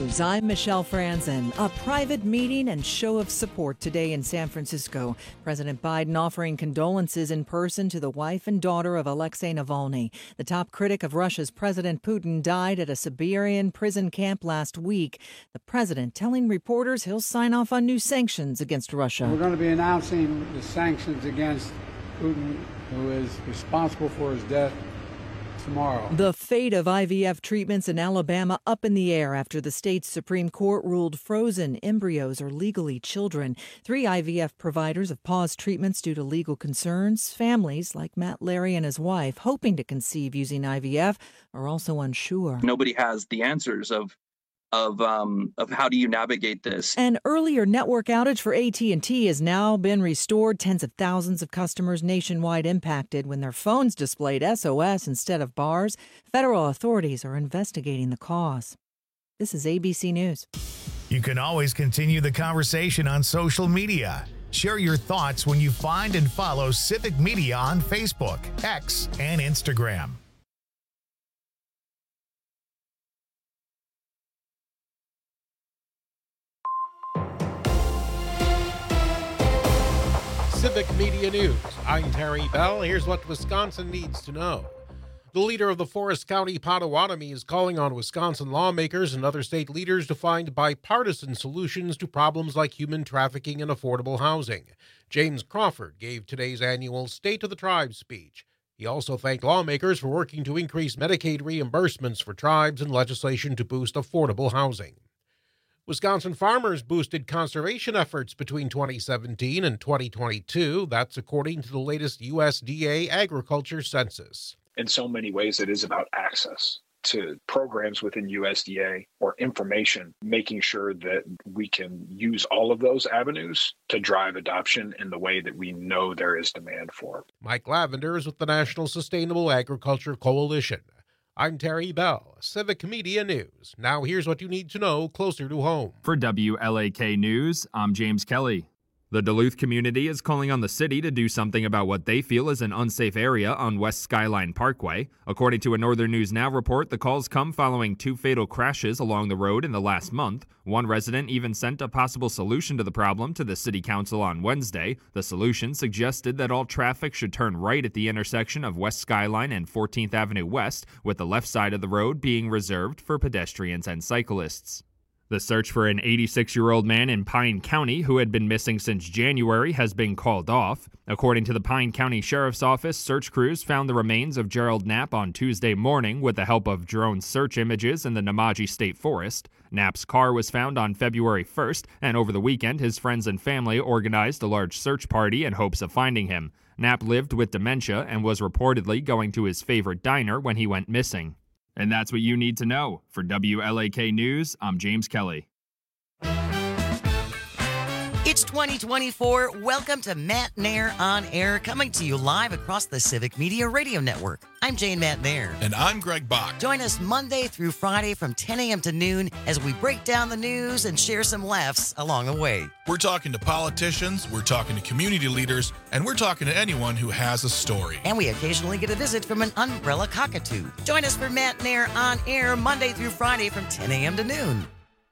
News. I'm Michelle Franzen. A private meeting and show of support today in San Francisco. President Biden offering condolences in person to the wife and daughter of Alexei Navalny. The top critic of Russia's President Putin died at a Siberian prison camp last week. The president telling reporters he'll sign off on new sanctions against Russia. We're going to be announcing the sanctions against Putin, who is responsible for his death, tomorrow. The fate of IVF treatments in Alabama up in the air after the state's Supreme Court ruled frozen embryos are legally children. 3 IVF providers have paused treatments due to legal concerns. Families like Matt Larry and his wife, hoping to conceive using IVF, are also unsure. Nobody has the answers of how do you navigate this. An earlier network outage for AT&T has now been restored. Tens of thousands of customers nationwide impacted when their phones displayed SOS instead of bars. Federal authorities are investigating the cause. This is ABC News. You can always continue the conversation on social media. Share your thoughts when you find and follow Civic Media on Facebook, X, and Instagram. Civic Media News. I'm Terry Bell. Here's what Wisconsin needs to know. The leader of the Forest County Potawatomi is calling on Wisconsin lawmakers and other state leaders to find bipartisan solutions to problems like human trafficking and affordable housing. James Crawford gave today's annual State of the Tribes speech. He also thanked lawmakers for working to increase Medicaid reimbursements for tribes and legislation to boost affordable housing. Wisconsin farmers boosted conservation efforts between 2017 and 2022. That's according to the latest USDA agriculture census. In so many ways, it is about access to programs within USDA or information, making sure that we can use all of those avenues to drive adoption in the way that we know there is demand for. Mike Lavender is with the National Sustainable Agriculture Coalition. I'm Terry Bell, Civic Media News. Now here's what you need to know closer to home. For WLAK News, I'm James Kelly. The Duluth community is calling on the city to do something about what they feel is an unsafe area on West Skyline Parkway. According to a Northern News Now report, the calls come following 2 fatal crashes along the road in the last month. One resident even sent a possible solution to the problem to the city council on Wednesday. The solution suggested that all traffic should turn right at the intersection of West Skyline and 14th Avenue West, with the left side of the road being reserved for pedestrians and cyclists. The search for an 86-year-old man in Pine County who had been missing since January has been called off. According to the Pine County Sheriff's Office, search crews found the remains of Gerald Knapp on Tuesday morning with the help of drone search images in the Namaji State Forest. Knapp's car was found on February 1st, and over the weekend, his friends and family organized a large search party in hopes of finding him. Knapp lived with dementia and was reportedly going to his favorite diner when he went missing. And that's what you need to know. For WLAK News, I'm James Kelly. It's 2024. Welcome to Matt Nair On Air, coming to you live across the Civic Media Radio Network. I'm Jane Matt Nair. And I'm Greg Bach. Join us Monday through Friday from 10 a.m. to noon as we break down the news and share some laughs along the way. We're talking to politicians, we're talking to community leaders, and we're talking to anyone who has a story. And we occasionally get a visit from an umbrella cockatoo. Join us for Matt Nair On Air Monday through Friday from 10 a.m. to noon.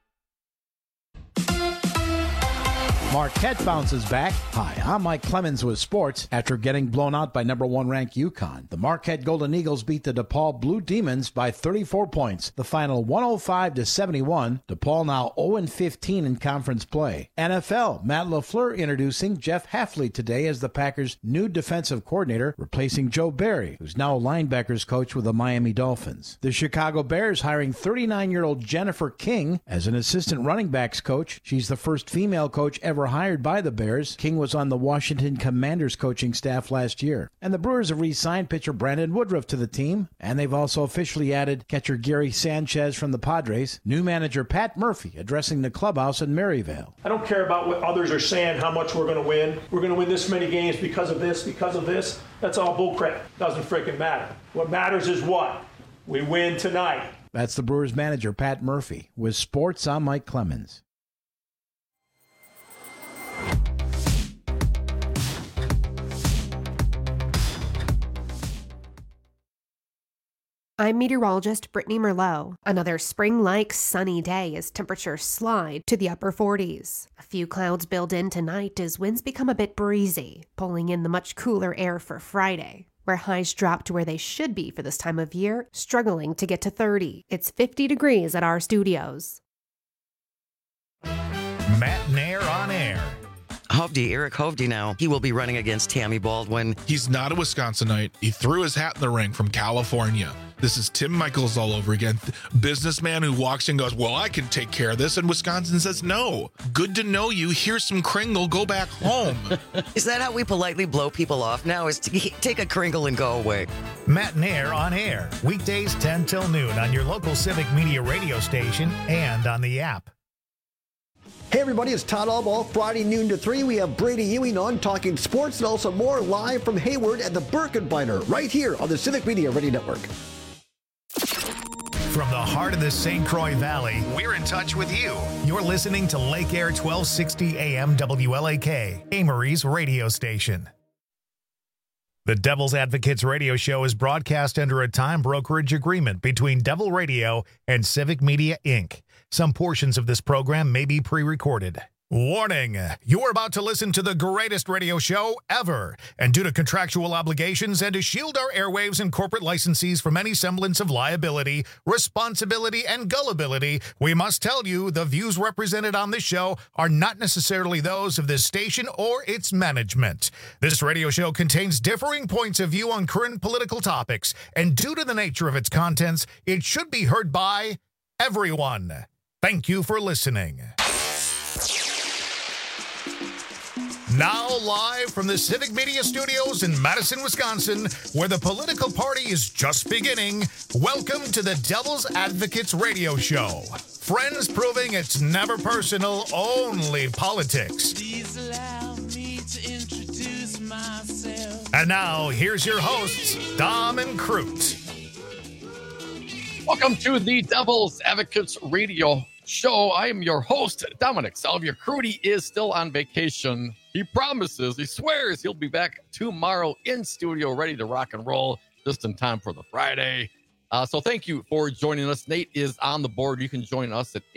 Marquette bounces back. Hi, I'm Mike Clemens with sports. After getting blown out by number 1 ranked UConn, the Marquette Golden Eagles beat the DePaul Blue Demons by 34 points. The final 105-71. DePaul now 0-15 in conference play. NFL, Matt LaFleur introducing Jeff Hafley today as the Packers' new defensive coordinator, replacing Joe Barry, who's now a linebackers coach with the Miami Dolphins. The Chicago Bears hiring 39-year-old Jennifer King as an assistant running backs coach. She's the first female coach ever hired by the Bears. King was on the Washington Commanders coaching staff last year. And the Brewers have re-signed pitcher Brandon Woodruff to the team, and they've also officially added catcher Gary Sanchez from the Padres. New manager Pat Murphy addressing the clubhouse in Maryvale. I don't care about what others are saying, how much we're going to win. We're going to win this many games because of this, because of this. That's all bullcrap. Doesn't freaking matter. What matters is what? We win tonight. That's the Brewers manager Pat Murphy. With sports, I'm Mike Clemens. I'm meteorologist Brittany Merlot. Another spring-like sunny day as temperatures slide to the upper 40s. A few clouds build in tonight as winds become a bit breezy, pulling in the much cooler air for Friday, where highs drop to where they should be for this time of year, struggling to get to 30. It's 50 degrees at our studios. Matt Nair on air. Eric Hovde now. He will be running against Tammy Baldwin. He's not a Wisconsinite. He threw his hat in the ring from California. This is Tim Michaels all over again. Businessman who walks in and goes, well, I can take care of this. And Wisconsin says, no. Good to know you. Here's some Kringle. Go back home. Is that how we politely blow people off now? Is to take a Kringle and go away? Matt Nair on air. Weekdays 10 till noon on your local Civic Media radio station and on the app. Hey everybody, it's Todd Allball. Friday noon to 3, we have Brady Ewing on talking sports and also more live from Hayward at the Birkenbeiner right here on the Civic Media Radio Network. From the heart of the St. Croix Valley, we're in touch with you. You're listening to Lake Air 1260 AM WLAK, Amory's radio station. The Devil's Advocates radio show is broadcast under a time brokerage agreement between Devil Radio and Civic Media, Inc. Some portions of this program may be pre-recorded. Warning! You're about to listen to the greatest radio show ever. And due to contractual obligations and to shield our airwaves and corporate licensees from any semblance of liability, responsibility, and gullibility, we must tell you the views represented on this show are not necessarily those of this station or its management. This radio show contains differing points of view on current political topics, and due to the nature of its contents, it should be heard by everyone. Thank you for listening. Now live from the Civic Media Studios in Madison, Wisconsin, where the political party is just beginning, welcome to the Devil's Advocates radio show. Friends proving it's never personal, only politics. Please allow me to introduce myself. And now, here's your hosts, Dom and Crute. Welcome to the Devil's Advocates radio show. I am your host, Dominic Salvia. Crudy is still on vacation. He promises, he swears he'll be back tomorrow in studio, ready to rock and roll just in time for the Friday. So thank you for joining us. Nate is on the board. You can join us at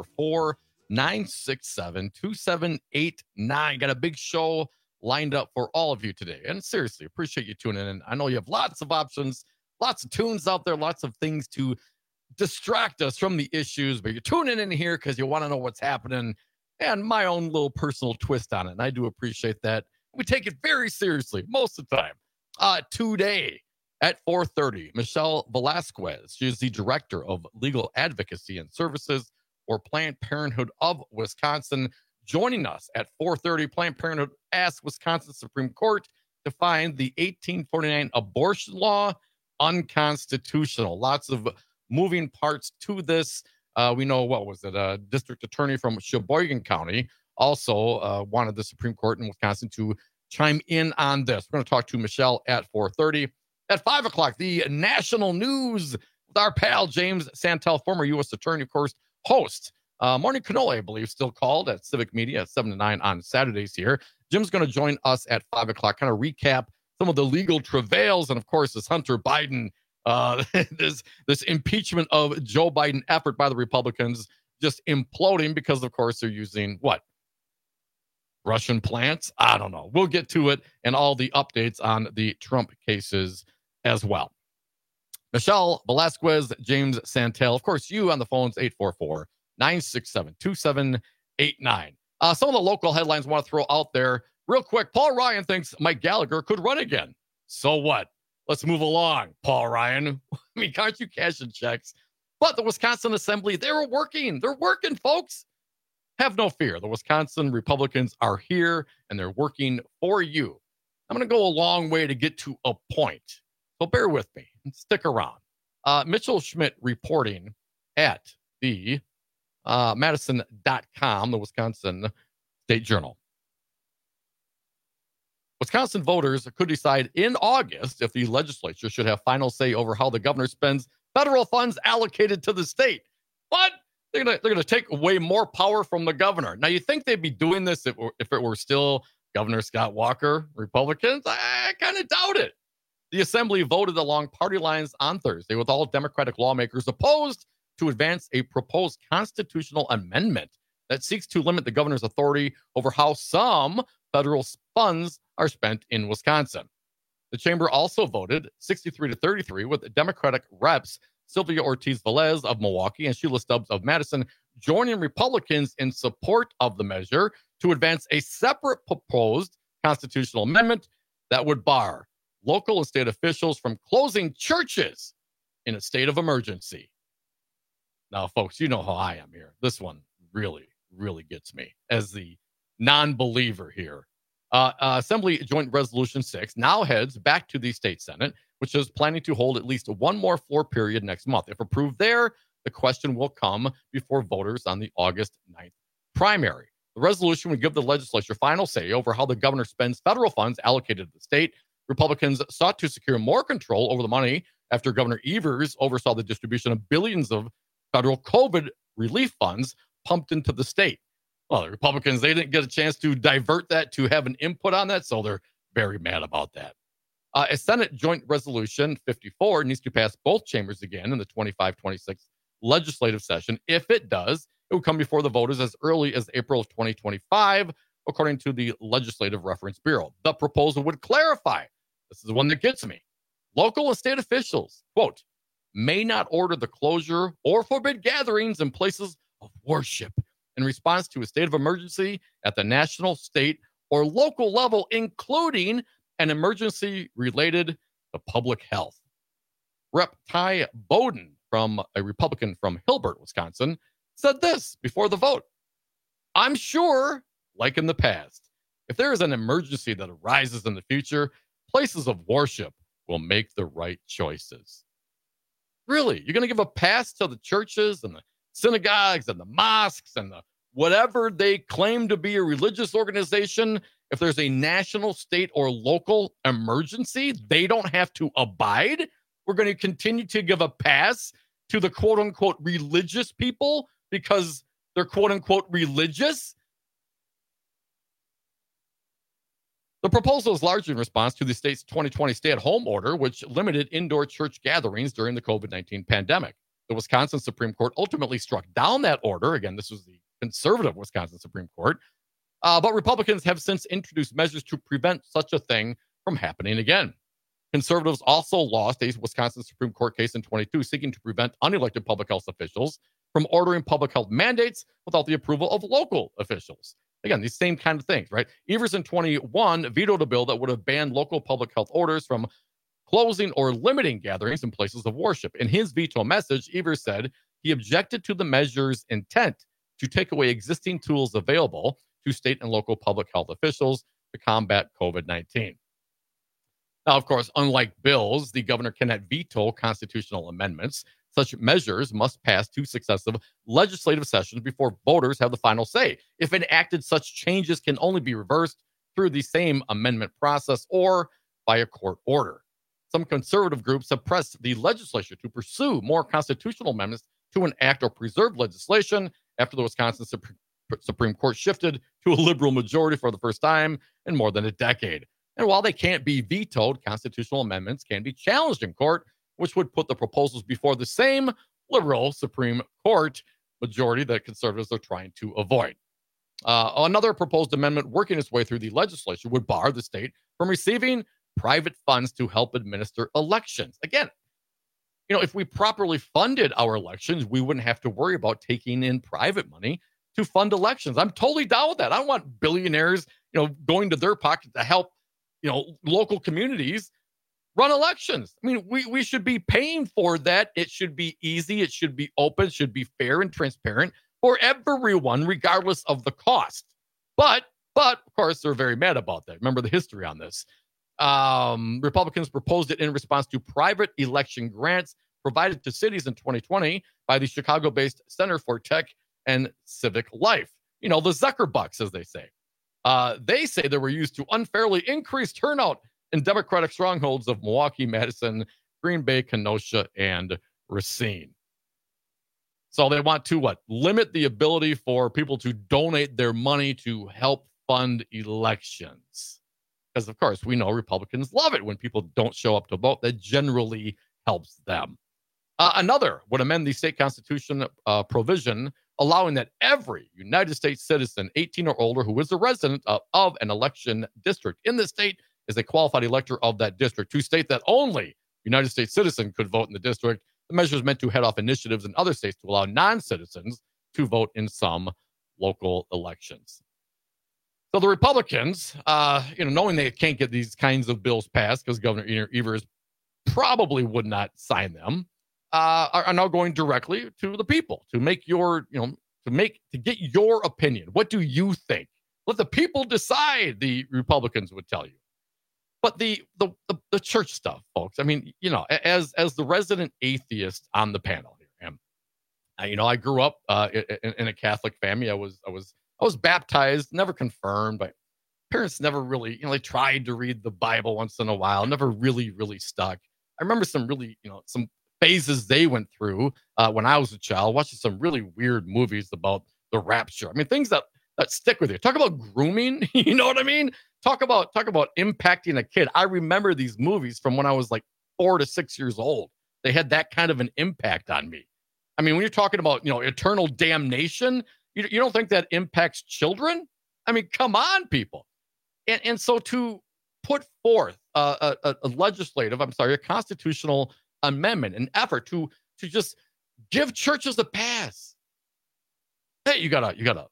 844-967-2789. Got a big show lined up for all of you today. And seriously, appreciate you tuning in. I know you have lots of options, lots of tunes out there, lots of things to distract us from the issues, but you're tuning in here because you want to know what's happening and my own little personal twist on it. And I do appreciate that. We take it very seriously most of the time. Today at 4:30, Michelle Velasquez, she is the Director of Legal Advocacy and Services for Planned Parenthood of Wisconsin, joining us at 4:30. Planned Parenthood asked Wisconsin Supreme Court to find the 1849 abortion law unconstitutional. Lots of moving parts to this. We know, what was it? A district attorney from Sheboygan County also wanted the Supreme Court in Wisconsin to chime in on this. We're going to talk to Michelle at 4:30. At 5 o'clock, the national news with our pal James Santel, former U.S. attorney, of course, host Morning Cannoli, I believe, still called at Civic Media at 7 to 9 on Saturdays here. Jim's going to join us at 5 o'clock, kind of recap some of the legal travails. And of course, this Hunter Biden, this impeachment of Joe Biden effort by the Republicans just imploding because, of course, they're using what? Russian plants? I don't know. We'll get to it and all the updates on the Trump cases as well. Michelle Velasquez, James Santel. Of course, you on the phones, 844-967-2789. Some of the local headlines I want to throw out there real quick. Paul Ryan thinks Mike Gallagher could run again. So what? Let's move along, Paul Ryan. I mean, can't you cash in checks? But the Wisconsin Assembly, they're working, folks. Have no fear. The Wisconsin Republicans are here, and they're working for you. I'm going to go a long way to get to a point. So bear with me and stick around. Mitchell Schmidt reporting at the Madison.com, the Wisconsin State Journal. Wisconsin voters could decide in August if the legislature should have final say over how the governor spends federal funds allocated to the state. What? They're gonna take away more power from the governor. Now, you think they'd be doing this if it were still Governor Scott Walker, Republicans? I kind of doubt it. The assembly voted along party lines on Thursday, with all Democratic lawmakers opposed to advance a proposed constitutional amendment that seeks to limit the governor's authority over how some federal funds are spent in Wisconsin. The chamber also voted 63-33, with Democratic reps Sylvia Ortiz-Velez of Milwaukee and Sheila Stubbs of Madison joining Republicans in support of the measure to advance a separate proposed constitutional amendment that would bar local and state officials from closing churches in a state of emergency. Now, folks, you know how I am here. This one really, really gets me as the non-believer here. Assembly Joint Resolution 6 now heads back to the state Senate, which is planning to hold at least one more floor period next month. If approved there, the question will come before voters on the August 9th primary. The resolution would give the legislature final say over how the governor spends federal funds allocated to the state. Republicans sought to secure more control over the money after Governor Evers oversaw the distribution of billions of federal COVID relief funds pumped into the state. Well, the Republicans, they didn't get a chance to divert that to have an input on that, so they're very mad about that. A Senate Joint Resolution 54 needs to pass both chambers again in the 25-26 legislative session. If it does, it will come before the voters as early as April of 2025, according to the Legislative Reference Bureau. The proposal would clarify, this is the one that gets me, local and state officials, quote, may not order the closure or forbid gatherings in places of worship in response to a state of emergency at the national, state, or local level, including an emergency related to public health. Rep. Ty Bowden, from a Republican from Hilbert, Wisconsin, said this before the vote. I'm sure, like in the past, if there is an emergency that arises in the future, places of worship will make the right choices. Really? You're going to give a pass to the churches and the synagogues and the mosques and the whatever they claim to be a religious organization? If there's a national, state, or local emergency, they don't have to abide. We're going to continue to give a pass to the quote-unquote religious people because they're quote-unquote religious. The proposal is largely in response to the state's 2020 stay-at-home order, which limited indoor church gatherings during the COVID-19 pandemic. The Wisconsin Supreme Court ultimately struck down that order. Again, this was the conservative Wisconsin Supreme Court. But Republicans have since introduced measures to prevent such a thing from happening again. Conservatives also lost a Wisconsin Supreme Court case in 22 seeking to prevent unelected public health officials from ordering public health mandates without the approval of local officials. Again, these same kind of things, right? Evers in 21 vetoed a bill that would have banned local public health orders from closing or limiting gatherings in places of worship. In his veto message, Evers said he objected to the measure's intent to take away existing tools available to state and local public health officials to combat COVID-19. Now, of course, unlike bills, the governor cannot veto constitutional amendments. Such measures must pass 2 successive legislative sessions before voters have the final say. If enacted, such changes can only be reversed through the same amendment process or by a court order. Some conservative groups have pressed the legislature to pursue more constitutional amendments to enact or preserve legislation after the Wisconsin Supreme Court shifted to a liberal majority for the first time in more than a decade. And while they can't be vetoed, constitutional amendments can be challenged in court, which would put the proposals before the same liberal Supreme Court majority that conservatives are trying to avoid. Another proposed amendment working its way through the legislature would bar the state from receiving private funds to help administer elections. Again, you know, if we properly funded our elections, we wouldn't have to worry about taking in private money to fund elections. I'm totally down with that. I don't want billionaires, going to their pocket to help, local communities run elections. I mean, we should be paying for that. It should be easy. It should be open. It should be fair and transparent for everyone, regardless of the cost. But of course, they're very mad about that. Remember the history on this. Republicans proposed it in response to private election grants provided to cities in 2020 by the Chicago-based Center for Tech and Civic Life. The Zuckerbucks, as they say. They say they were used to unfairly increase turnout in Democratic strongholds of Milwaukee, Madison, Green Bay, Kenosha, and Racine. So they want to limit the ability for people to donate their money to help fund elections. Because, of course, we know Republicans love it when people don't show up to vote. That generally helps them. Another would amend the state constitution provision allowing that every United States citizen 18 or older who is a resident of an election district in the state is a qualified elector of that district. To state that only United States citizen could vote in the district, the measure is meant to head off initiatives in other states to allow non-citizens to vote in some local elections. So the Republicans, knowing they can't get these kinds of bills passed because Governor Evers probably would not sign them, are now going directly to the people to make your, to get your opinion. What do you think? Let the people decide, the Republicans would tell you. But the church stuff, folks, I mean, as the resident atheist on the panel here, and I grew up in a Catholic family. I was baptized, never confirmed. My parents never really, they tried to read the Bible once in a while, never really stuck. I remember some really, some phases they went through when I was a child, watching some really weird movies about the rapture. I mean, things that stick with you. Talk about grooming, you know what I mean? Talk about impacting a kid. I remember these movies from when I was like 4 to 6 years old. They had that kind of an impact on me. I mean, when you're talking about, eternal damnation, you don't think that impacts children? I mean, come on, people. And so to put forth a constitutional amendment, an effort to just give churches a pass. Hey, you got a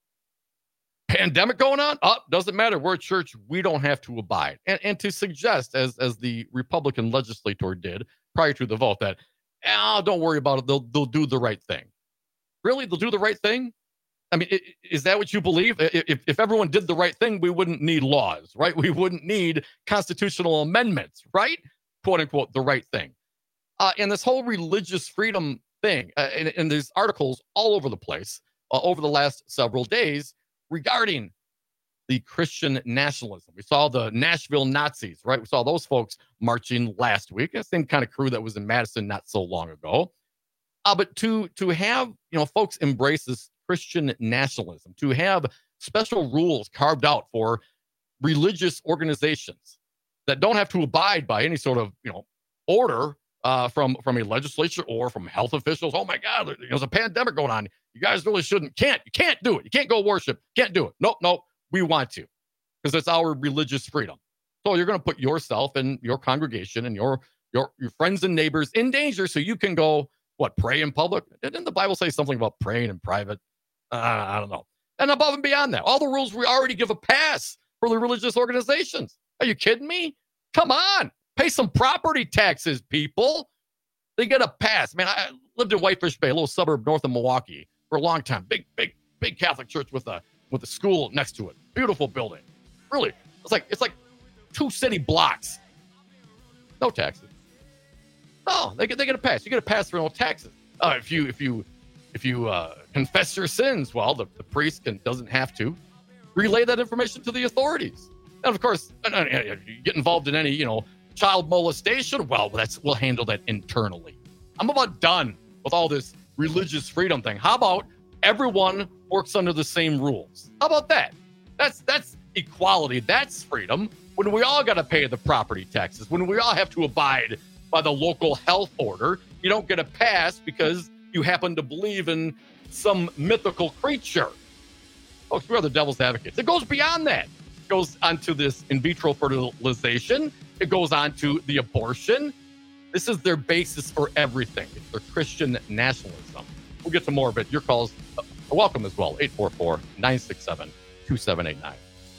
pandemic going on? Doesn't matter. We're a church. We don't have to abide. And to suggest, as the Republican legislator did prior to the vote, that don't worry about it. They'll do the right thing. Really? They'll do the right thing? I mean, is that what you believe? If everyone did the right thing, we wouldn't need laws, right? We wouldn't need constitutional amendments, right? Quote unquote, the right thing. And this whole religious freedom thing, and there's articles all over the place over the last several days regarding the Christian nationalism. We saw the Nashville Nazis, right? We saw those folks marching last week. The same kind of crew that was in Madison not so long ago. But to have, folks embrace this Christian nationalism, to have special rules carved out for religious organizations that don't have to abide by any sort of, order from a legislature or from health officials. Oh my God, there's a pandemic going on. You guys really you can't do it. You can't go worship. Can't do it. Nope. We want to, because it's our religious freedom. So you're going to put yourself and your congregation and your friends and neighbors in danger so you can go, pray in public? Didn't the Bible say something about praying in private? I don't know. And above and beyond that, all the rules we already give a pass for the religious organizations. Are you kidding me? Come on. Pay some property taxes, people. They get a pass. Man, I lived in Whitefish Bay, a little suburb north of Milwaukee, for a long time. Big Catholic church with a school next to it. Beautiful building. Really. It's like 2 city blocks. No taxes. No, they get a pass. You get a pass for no taxes. If you confess your sins, well, the priest doesn't have to relay that information to the authorities. And of course, you get involved in any, child molestation, well, we'll handle that internally. I'm about done with all this religious freedom thing. How about everyone works under the same rules? How about that? That's equality. That's freedom. When we all got to pay the property taxes, when we all have to abide by the local health order, you don't get a pass because you happen to believe in some mythical creature. Folks, we're the devil's advocates. It goes beyond that. It goes onto this in vitro fertilization. It goes on to the abortion. This is their basis for everything. It's their Christian nationalism. We'll get to more of it. Your calls are welcome as well. 844-967-2789.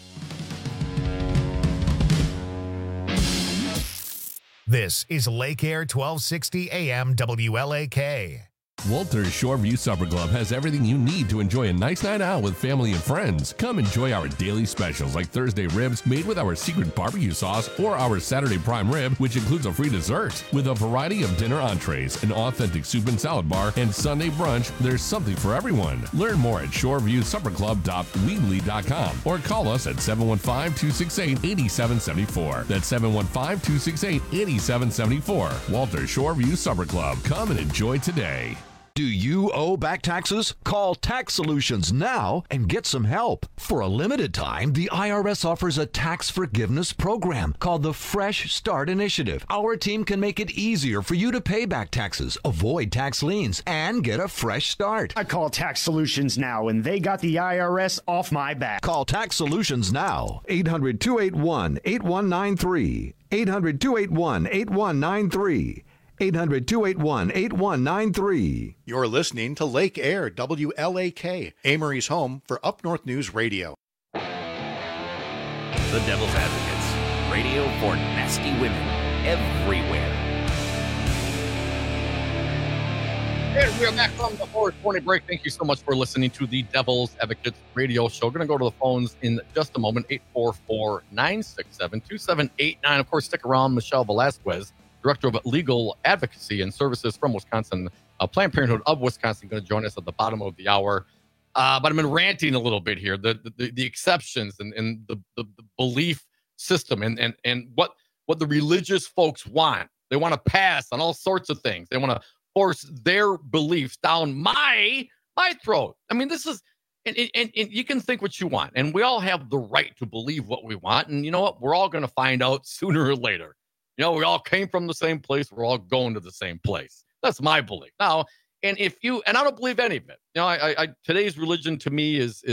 This is Lake Air 1260 AM WLAK. Walter's Shoreview Supper Club has everything you need to enjoy a nice night out with family and friends. Come enjoy our daily specials like Thursday ribs made with our secret barbecue sauce or our Saturday prime rib, which includes a free dessert. With a variety of dinner entrees, an authentic soup and salad bar, and Sunday brunch, there's something for everyone. Learn more at shoreviewsupperclub.weebly.com or call us at 715-268-8774. That's 715-268-8774. Walter's Shoreview Supper Club. Come and enjoy today. Do you owe back taxes? Call Tax Solutions now and get some help. For a limited time, the IRS offers a tax forgiveness program called the Fresh Start Initiative. Our team can make it easier for you to pay back taxes, avoid tax liens, and get a fresh start. I call Tax Solutions now, and they got the IRS off my back. Call Tax Solutions now. 800-281-8193. 800-281-8193. 800-281-8193. You're listening to Lake Air, WLAK, Amory's home for Up North News Radio. The Devil's Advocates, radio for nasty women everywhere. And we are back from the 420 break. Thank you so much for listening to the Devil's Advocates radio show. Going to go to the phones in just a moment, 844-967-2789. Of course, stick around. Michelle Velasquez, Director of Legal Advocacy and Services from Wisconsin, Planned Parenthood of Wisconsin, going to join us at the bottom of the hour. But I've been ranting a little bit here. The exceptions and the belief system and what the religious folks want. They want to pass on all sorts of things. They want to force their beliefs down my throat. I mean, this is, and you can think what you want, and we all have the right to believe what we want. And you know what? We're all going to find out sooner or later. You know, we all came from the same place. We're all going to the same place. That's my belief. Now, and I don't believe any of it. You know, I today's religion to me is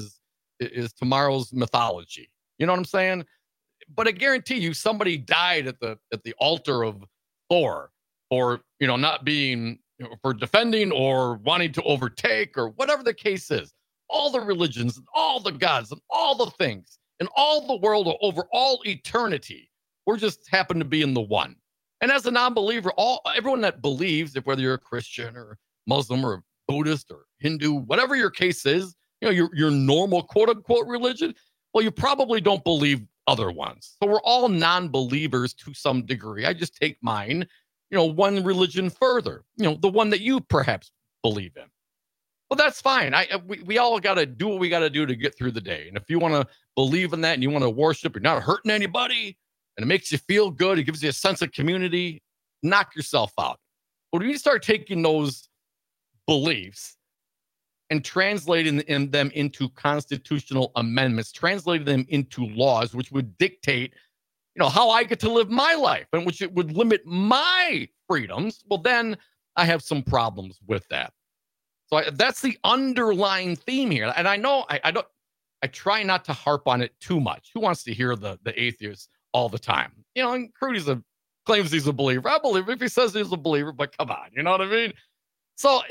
tomorrow's mythology. You know what I'm saying? But I guarantee you, somebody died at the altar of Thor, or not being, for defending or wanting to overtake, or whatever the case is. All the religions, and all the gods, and all the things, and all the world over all eternity. We're just happen to be in the one. And as a non-believer, everyone that believes, if whether you're a Christian or Muslim or Buddhist or Hindu, whatever your case is, your normal quote unquote religion, well, you probably don't believe other ones. So we're all non-believers to some degree. I just take mine, one religion further, the one that you perhaps believe in. Well, that's fine. We all got to do what we got to do to get through the day. And if you want to believe in that and you want to worship, you're not hurting anybody, and it makes you feel good, it gives you a sense of community, knock yourself out. But when you start taking those beliefs and translating them into constitutional amendments, translating them into laws, which would dictate, how I get to live my life, and which it would limit my freedoms, well, then I have some problems with that. So that's the underlying theme here. And I know I try not to harp on it too much. Who wants to hear the atheists all the time? And Crudy claims he's a believer. I believe if he says he's a believer, but come on, you know what I mean? So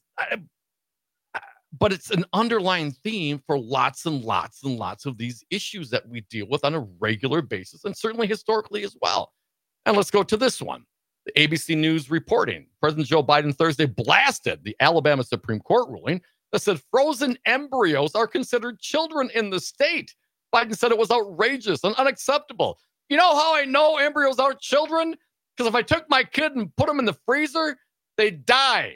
but it's an underlying theme for lots and lots and lots of these issues that we deal with on a regular basis, and certainly historically as well. And let's go to this one. The ABC News reporting, President Joe Biden Thursday blasted the Alabama Supreme Court ruling that said frozen embryos are considered children in the state. Biden said it was outrageous and unacceptable. You know how I know embryos aren't children? Because if I took my kid and put them in the freezer, they'd die.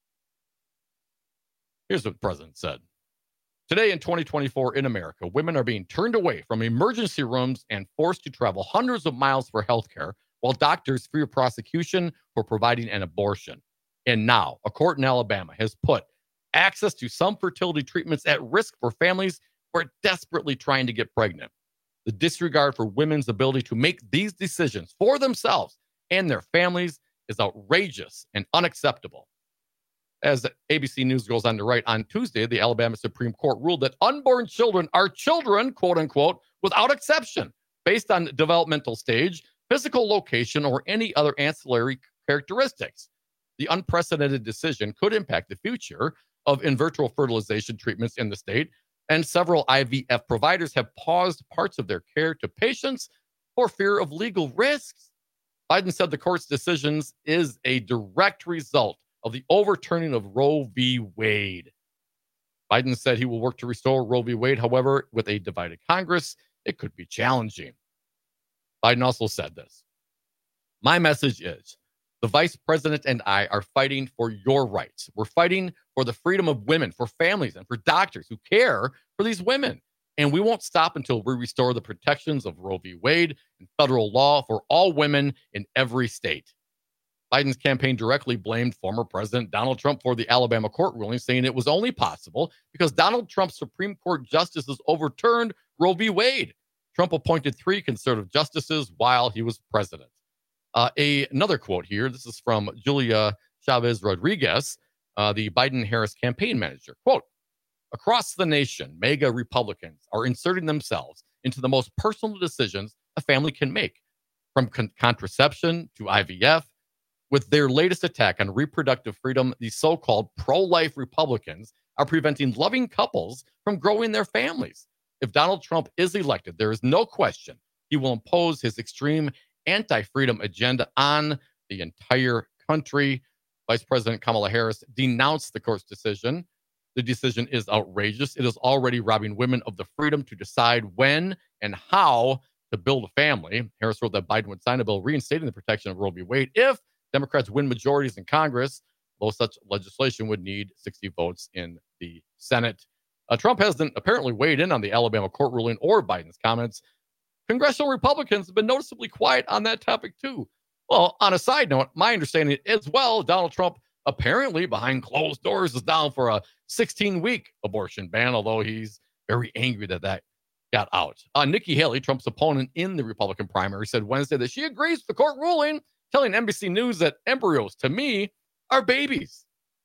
Here's what the president said. Today in 2024 in America, women are being turned away from emergency rooms and forced to travel hundreds of miles for health care, while doctors fear prosecution for providing an abortion. And now, a court in Alabama has put access to some fertility treatments at risk for families who are desperately trying to get pregnant. The disregard for women's ability to make these decisions for themselves and their families is outrageous and unacceptable. As ABC News goes on to write, on Tuesday, the Alabama Supreme Court ruled that unborn children are children, quote unquote, without exception, based on developmental stage, physical location, or any other ancillary characteristics. The unprecedented decision could impact the future of in vitro fertilization treatments in the state, and several IVF providers have paused parts of their care to patients for fear of legal risks. Biden said the court's decisions is a direct result of the overturning of Roe v. Wade. Biden said he will work to restore Roe v. Wade. However, with a divided Congress, it could be challenging. Biden also said this. My message is the vice president and I are fighting for your rights. We're fighting for the freedom of women, for families, and for doctors who care for these women. And we won't stop until we restore the protections of Roe v. Wade and federal law for all women in every state. Biden's campaign directly blamed former President Donald Trump for the Alabama court ruling, saying it was only possible because Donald Trump's Supreme Court justices overturned Roe v. Wade. Trump appointed 3 conservative justices while he was president. Another quote here. This is from Julia Chavez Rodriguez, the Biden-Harris campaign manager. Quote, across the nation, MAGA Republicans are inserting themselves into the most personal decisions a family can make, from contraception to IVF. With their latest attack on reproductive freedom, the so-called pro-life Republicans are preventing loving couples from growing their families. If Donald Trump is elected, there is no question he will impose his extreme anti-freedom agenda on the entire country. Vice President Kamala Harris denounced the court's decision. The decision is outrageous. It is already robbing women of the freedom to decide when and how to build a family. Harris wrote that Biden would sign a bill reinstating the protection of Roe v. Wade if Democrats win majorities in Congress, though such legislation would need 60 votes in the Senate. Trump hasn't apparently weighed in on the Alabama court ruling or Biden's comments. Congressional Republicans have been noticeably quiet on that topic, too. Well, on a side note, my understanding as well, Donald Trump apparently behind closed doors is down for a 16-week abortion ban, although he's very angry that got out. Nikki Haley, Trump's opponent in the Republican primary, said Wednesday that she agrees with the court ruling, telling NBC News that embryos, to me, are babies.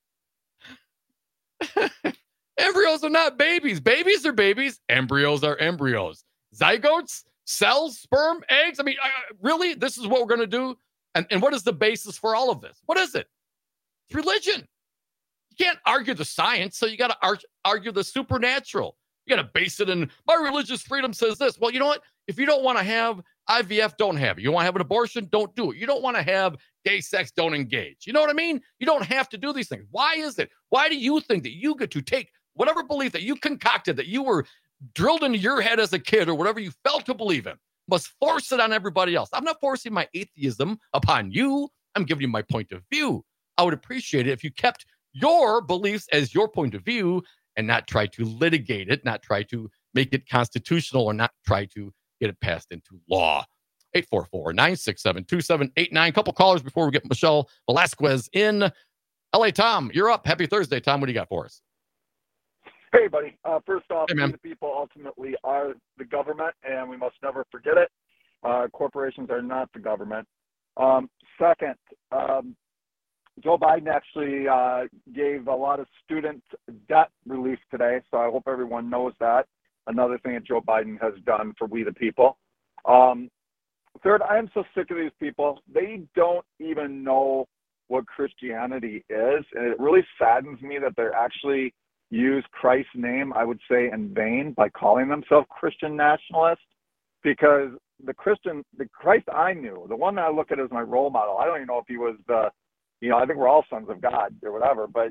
Embryos are not babies. Babies are babies. Embryos are embryos. Zygotes, cells, sperm, eggs. I mean, really? This is what we're going to do? And what is the basis for all of this? What is it? It's religion. You can't argue the science, so you got to argue the supernatural. You got to base it in, my religious freedom says this. Well, you know what? If you don't want to have IVF, don't have it. You want to have an abortion? Don't do it. You don't want to have gay sex? Don't engage. You know what I mean? You don't have to do these things. Why is it? Why do you think that you get to take whatever belief that you concocted, that you were drilled into your head as a kid or whatever you felt to believe in, must force it on everybody else? I'm not forcing my atheism upon you. I'm giving you my point of view. I would appreciate it if you kept your beliefs as your point of view and not try to litigate it, not try to make it constitutional, or not try to get it passed into law. 844-967-2789. Couple callers before we get Michelle Velasquez in LA. Tom, you're up. Happy Thursday, Tom. What do you got for us? Hey, buddy. First off, hey, the people ultimately are the government, and we must never forget it. Corporations are not the government. Second, Joe Biden actually gave a lot of student debt relief today, so I hope everyone knows that. Another thing that Joe Biden has done for we the people. Third, I am so sick of these people. They don't even know what Christianity is, and it really saddens me that they're actually use Christ's name, I would say, in vain by calling themselves Christian nationalists, because the Christ I knew, the one that I look at as my role model, I don't even know if he was I think we're all sons of God or whatever, but,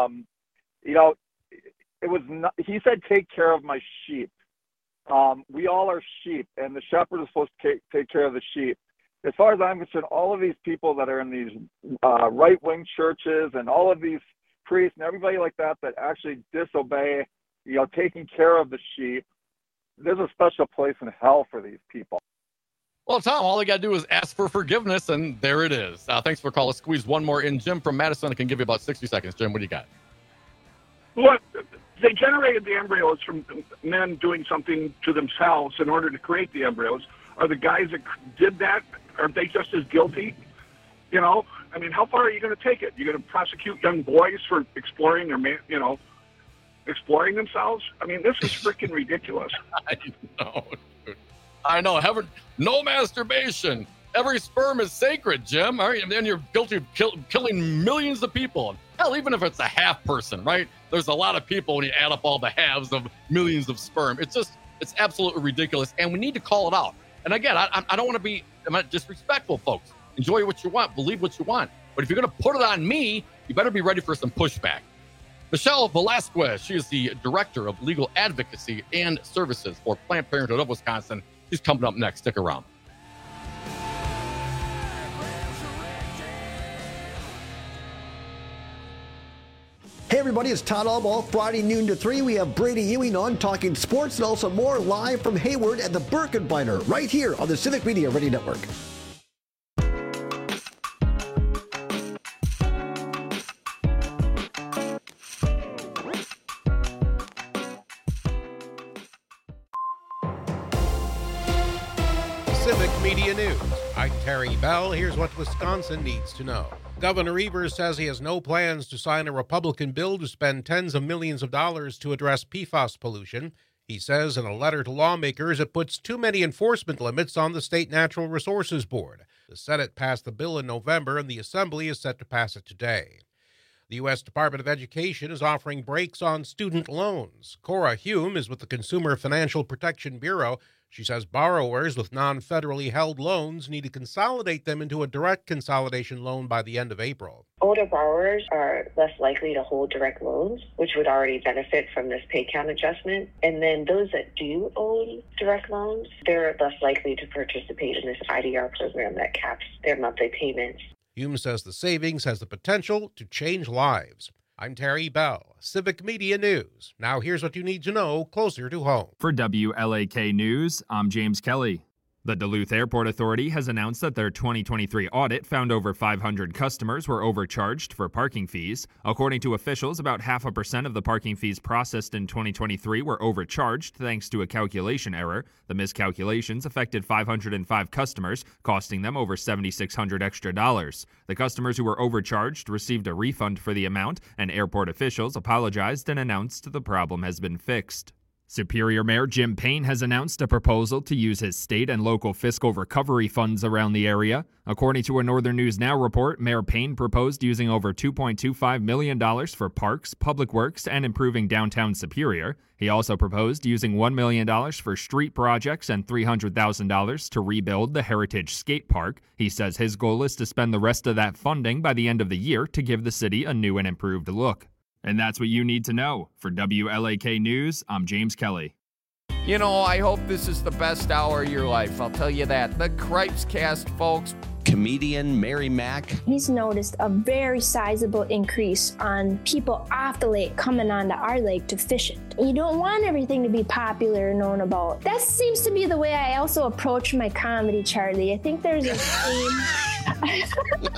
it was not, he said, take care of my sheep. We all are sheep, and the shepherd is supposed to take care of the sheep. As far as I'm concerned, all of these people that are in these right-wing churches and all of these priests and everybody like that actually disobey, taking care of the sheep, there's a special place in hell for these people. Well, Tom, all they got to do is ask for forgiveness, and there it is. Thanks for calling. Squeeze one more in. Jim from Madison, I can give you about 60 seconds. Jim, what do you got? Well, they generated the embryos from men doing something to themselves in order to create the embryos. Are the guys that did that, are they just as guilty? How far are you going to take it? You're going to prosecute young boys for exploring exploring themselves? This is freaking ridiculous. I know. No masturbation. Every sperm is sacred, Jim. All right? And then you're guilty of killing millions of people. Hell, even if it's a half person, right? There's a lot of people when you add up all the halves of millions of sperm. It's absolutely ridiculous, and we need to call it out. And again, I don't want to be disrespectful, folks. Enjoy what you want, believe what you want. But if you're going to put it on me, you better be ready for some pushback. Michelle Velasquez, she is the Director of Legal Advocacy and Services for Planned Parenthood of Wisconsin. She's coming up next. Stick around. Hey everybody, it's Todd Albaugh. Friday noon to 3, we have Brady Ewing on talking sports and also more live from Hayward at the Birkenbeiner right here on the Civic Media Radio Network. Civic Media News. I'm Terry Bell. Here's what Wisconsin needs to know. Governor Evers says he has no plans to sign a Republican bill to spend tens of millions of dollars to address PFAS pollution. He says in a letter to lawmakers it puts too many enforcement limits on the State Natural Resources Board. The Senate passed the bill in November, and the Assembly is set to pass it today. The U.S. Department of Education is offering breaks on student loans. Cora Hume is with the Consumer Financial Protection Bureau. She says borrowers with non-federally held loans need to consolidate them into a direct consolidation loan by the end of April. Older borrowers are less likely to hold direct loans, which would already benefit from this pay count adjustment. And then those that do own direct loans, they're less likely to participate in this IDR program that caps their monthly payments. Hume says the savings has the potential to change lives. I'm Terry Bell, Civic Media News. Now here's what you need to know closer to home. For WLAK News, I'm James Kelly. The Duluth Airport Authority has announced that their 2023 audit found over 500 customers were overcharged for parking fees. According to officials, about 0.5% of the parking fees processed in 2023 were overcharged thanks to a calculation error. The miscalculations affected 505 customers, costing them over $7,600 extra. The customers who were overcharged received a refund for the amount, and airport officials apologized and announced the problem has been fixed. Superior Mayor Jim Payne has announced a proposal to use his state and local fiscal recovery funds around the area. According to a Northern News Now report, Mayor Payne proposed using over $2.25 million for parks, public works, and improving downtown Superior. He also proposed using $1 million for street projects and $300,000 to rebuild the Heritage Skate Park. He says his goal is to spend the rest of that funding by the end of the year to give the city a new and improved look. And that's what you need to know. For WLAK News, I'm James Kelly. You know, I hope this is the best hour of your life. I'll tell you that. The Cripes Cast, folks. Comedian Mary Mack. He's noticed a very sizable increase on people off the lake coming onto our lake to fish it. You don't want everything to be popular and known about. That seems to be the way I also approach my comedy, Charlie. I think there's a theme.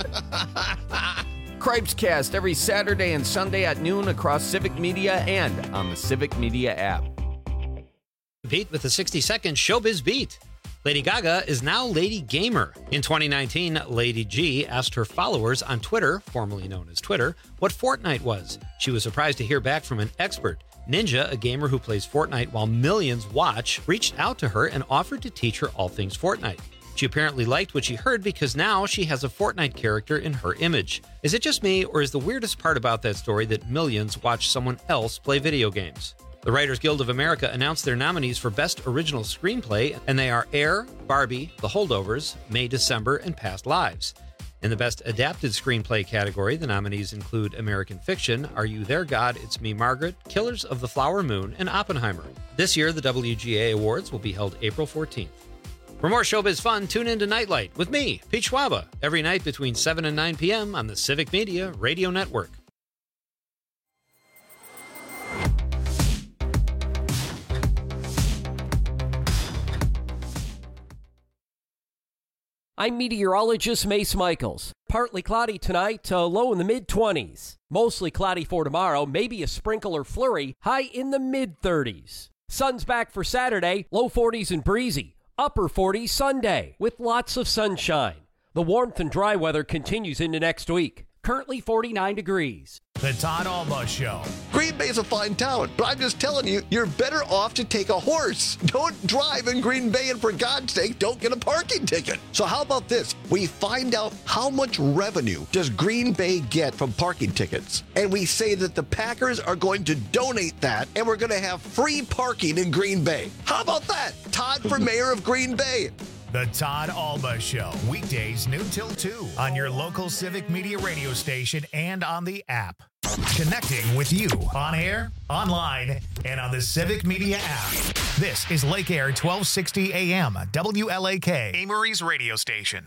Cripes Cast every Saturday and Sunday at noon across Civic Media and on the Civic Media app. Beat with the 60-second Showbiz Beat. Lady Gaga is now Lady Gamer. In 2019, Lady G asked her followers on Twitter, formerly known as Twitter, what Fortnite was. She was surprised to hear back from an expert. Ninja, a gamer who plays Fortnite while millions watch, reached out to her and offered to teach her all things Fortnite. She apparently liked what she heard because now she has a Fortnite character in her image. Is it just me, or is the weirdest part about that story that millions watch someone else play video games? The Writers Guild of America announced their nominees for Best Original Screenplay, and they are Air, Barbie, The Holdovers, May, December, and Past Lives. In the Best Adapted Screenplay category, the nominees include American Fiction, Are You There, God? It's Me, Margaret, Killers of the Flower Moon, and Oppenheimer. This year, the WGA Awards will be held April 14th. For more showbiz fun, tune in to Nightlight with me, Pete Schwaba, every night between 7 and 9 p.m. on the Civic Media Radio Network. I'm meteorologist Mace Michaels. Partly cloudy tonight, low in the mid-20s. Mostly cloudy for tomorrow, maybe a sprinkle or flurry, high in the mid-30s. Sun's back for Saturday, low 40s and breezy. Upper 40s Sunday, with lots of sunshine. The warmth and dry weather continues into next week. Currently 49 degrees. The Todd Alba Show. Green Bay's a fine town, but I'm just telling you, you're better off to take a horse. Don't drive in Green Bay, and for God's sake, don't get a parking ticket. So how about this? We find out how much revenue does Green Bay get from parking tickets, and we say that the Packers are going to donate that, and we're going to have free parking in Green Bay. How about that? Todd for mayor of Green Bay. The Todd Alba Show, weekdays noon till 2 on your local Civic Media radio station and on the app. Connecting with you on air, online, and on the Civic Media app. This is Lake Air 1260 AM, WLAK, Amory's radio station.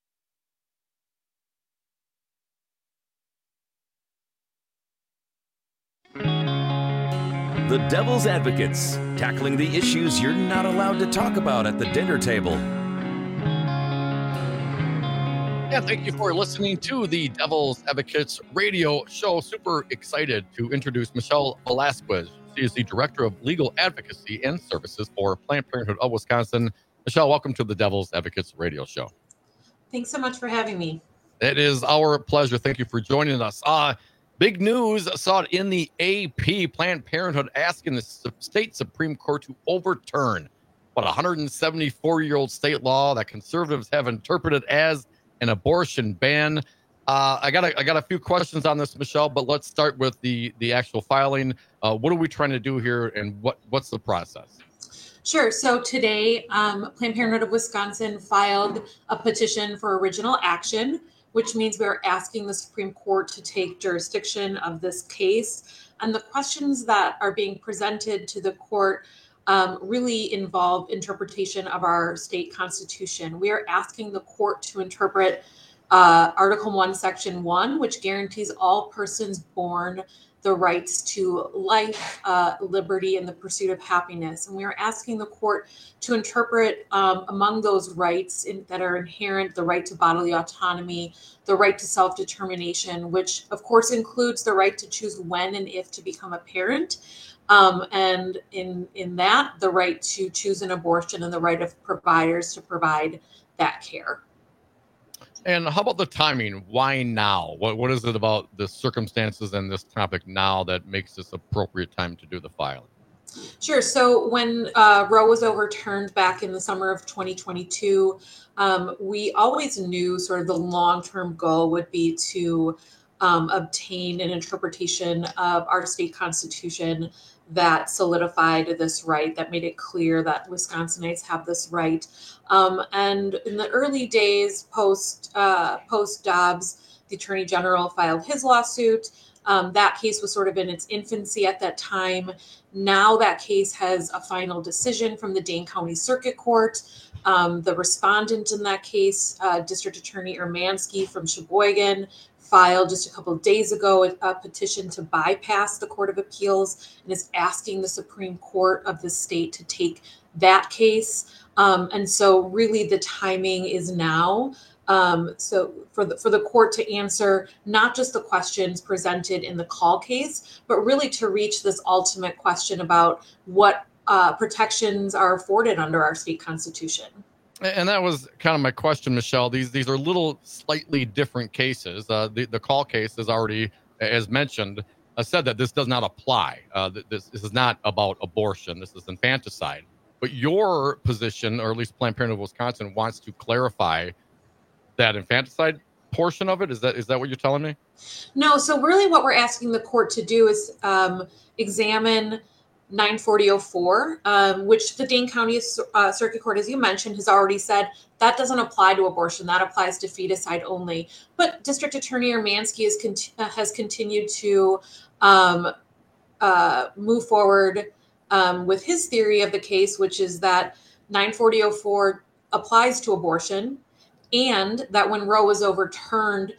The Devil's Advocates, tackling the issues you're not allowed to talk about at the dinner table. Yeah, thank you for listening to the Devil's Advocates radio show. Super excited to introduce Michelle Velasquez. She is the Director of Legal Advocacy and Services for Planned Parenthood of Wisconsin. Michelle, welcome to the Devil's Advocates Radio Show. Thanks so much for having me. It is our pleasure. Thank you for joining us. Big news, saw it in the AP. Planned Parenthood asking the state Supreme Court to overturn what 174-year-old state law that conservatives have interpreted as an abortion ban. I got a few questions on this, Michelle, but let's start with the actual filing. What are we trying to do here, and what's the process? Sure. So today, Planned Parenthood of Wisconsin filed a petition for original action, which means we're asking the Supreme Court to take jurisdiction of this case. And the questions that are being presented to the court really involve interpretation of our state constitution. We are asking the court to interpret Article 1, Section 1, which guarantees all persons born the rights to life, liberty, and the pursuit of happiness. And we are asking the court to interpret among those rights that are inherent, the right to bodily autonomy, the right to self-determination, which of course includes the right to choose when and if to become a parent. And in that, the right to choose an abortion and the right of providers to provide that care. And how about the timing? Why now? What is it about the circumstances and this topic now that makes this appropriate time to do the filing? Sure. So when Roe was overturned back in the summer of 2022, we always knew sort of the long-term goal would be to obtain an interpretation of our state constitution that solidified this right, that made it clear that Wisconsinites have this right. And in the early days, post Dobbs, the Attorney General filed his lawsuit. That case was sort of in its infancy at that time. Now that case has a final decision from the Dane County Circuit Court. The respondent in that case, District Attorney Urmanski from Sheboygan, filed just a couple of days ago a petition to bypass the Court of Appeals and is asking the Supreme Court of the state to take that case. And so really the timing is now. So for the court to answer not just the questions presented in the call case, but really to reach this ultimate question about what protections are afforded under our state constitution. And that was kind of my question, Michelle. These are little slightly different cases. The call case has already, as mentioned, said that this does not apply. This is not about abortion. This is infanticide. But your position, or at least Planned Parenthood of Wisconsin, wants to clarify that infanticide portion of it. Is that what you're telling me? No. So really what we're asking the court to do is examine 940.04, which the Dane County Circuit Court, as you mentioned, has already said that doesn't apply to abortion. That applies to feticide only. But District Attorney Urmanski has continued to move forward with his theory of the case, which is that 940.04 applies to abortion, and that when Roe was overturned,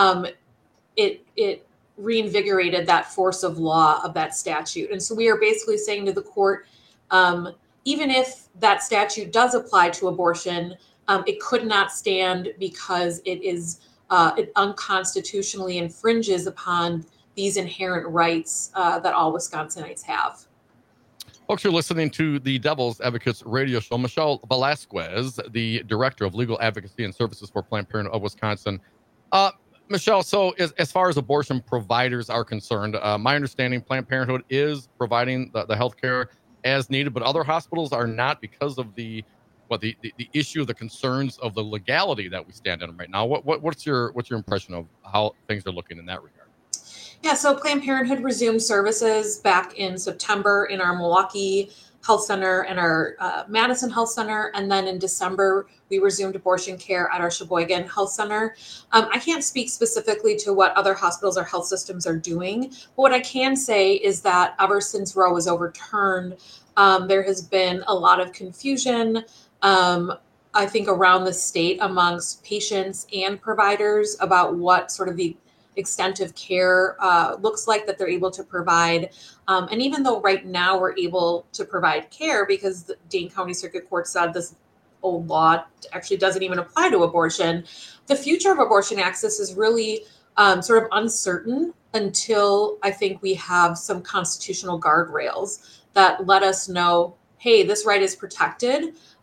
it reinvigorated that force of law of that statute. And so we are basically saying to the court, even if that statute does apply to abortion, it could not stand because it unconstitutionally infringes upon these inherent rights that all Wisconsinites have. Folks, you're listening to the Devil's Advocates Radio Show. Michelle Velasquez, the Director of Legal Advocacy and Services for Planned Parenthood of Wisconsin. Michelle, so as far as abortion providers are concerned, my understanding, Planned Parenthood is providing the health care as needed, but other hospitals are not because of the issue, the concerns of the legality that we stand in right now. What's your impression of how things are looking in that regard? Yeah, so Planned Parenthood resumed services back in September in our Milwaukee Health Center and our Madison Health Center. And then in December, we resumed abortion care at our Sheboygan Health Center. I can't speak specifically to what other hospitals or health systems are doing. But what I can say is that ever since Roe was overturned, there has been a lot of confusion, I think, around the state amongst patients and providers about what sort of the extent of care looks like that they're able to provide. And even though right now we're able to provide care because the Dane County Circuit Court said this old law actually doesn't even apply to abortion, the future of abortion access is really sort of uncertain until I think we have some constitutional guardrails that let us know, hey, this right is protected.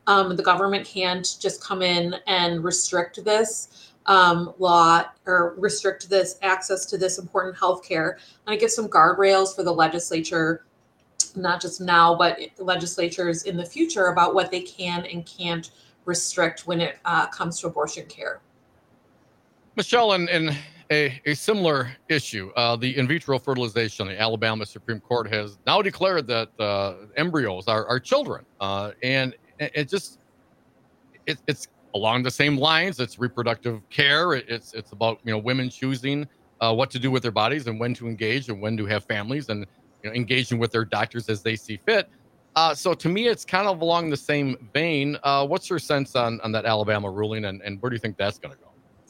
The government can't just come in and restrict this law or restrict this access to this important health care. And I give some guardrails for the legislature, not just now, but legislatures in the future about what they can and can't restrict when it comes to abortion care. Michelle, in a similar issue, the in vitro fertilization, the Alabama Supreme Court has now declared that embryos are children. And it's along the same lines. It's reproductive care. It's about, women choosing what to do with their bodies and when to engage and when to have families and engaging with their doctors as they see fit. So to me, it's kind of along the same vein. What's your sense on that Alabama ruling, and where do you think that's going to go?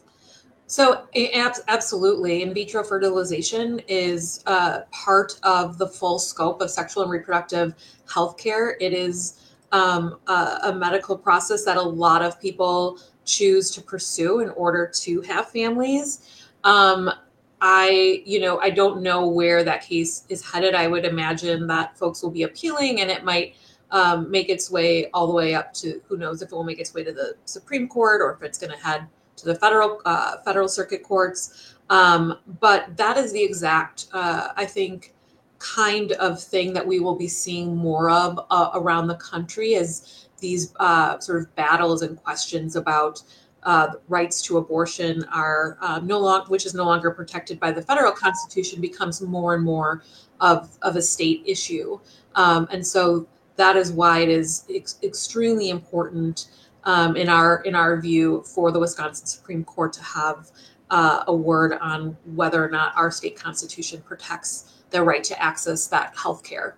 So absolutely. In vitro fertilization is part of the full scope of sexual and reproductive health care. It is a medical process that a lot of people choose to pursue in order to have families. I don't know where that case is headed. I would imagine that folks will be appealing, and it might make its way all the way up to, who knows if it will make its way to the Supreme Court or if it's going to head to the federal circuit courts. But that is the exact, I think, kind of thing that we will be seeing more of around the country as these sort of battles and questions about rights to abortion are which is no longer protected by the federal constitution, becomes more and more of a state issue. And so that is why it is extremely important in our view for the Wisconsin Supreme Court to have a word on whether or not our state constitution protects the right to access that health care.